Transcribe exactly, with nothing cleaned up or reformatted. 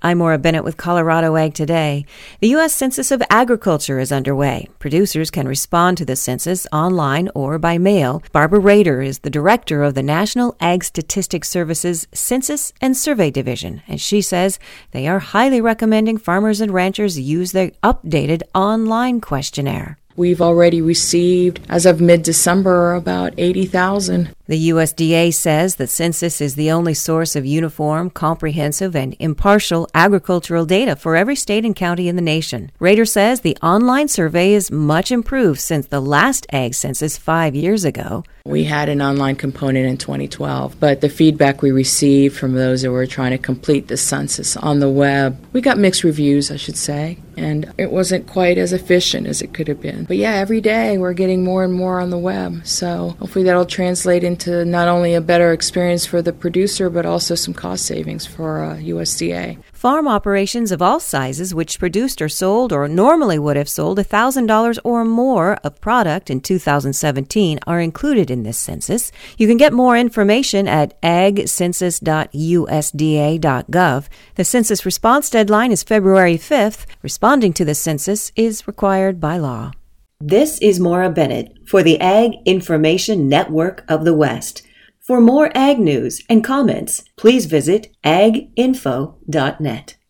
I'm Maura Bennett with Colorado Ag Today. The U S Census of Agriculture is underway. Producers can respond to the census online or by mail. Barbara Rader is the director of the National Ag Statistics Service's Census and Survey Division, and she says they are highly recommending farmers and ranchers use their updated online questionnaire. We've already received, as of mid-December, about eighty thousand. The U S D A says the census is the only source of uniform, comprehensive, and impartial agricultural data for every state and county in the nation. Rader says the online survey is much improved since the last ag census five years ago. We had an online component in twenty twelve, but the feedback we received from those that were trying to complete the census on the web, we got mixed reviews, I should say, and it wasn't quite as efficient as it could have been. But yeah, every day we're getting more and more on the web, so hopefully that'll translate into not only a better experience for the producer, but also some cost savings for uh, U S D A. Farm operations of all sizes which produced or sold or normally would have sold one thousand dollars or more of product in two thousand seventeen are included in this census. You can get more information at ag census dot U S D A dot gov. The census response deadline is February fifth. Responding to the census is required by law. This is Maura Bennett for the Ag Information Network of the West. For more ag news and comments, please visit ag info dot net.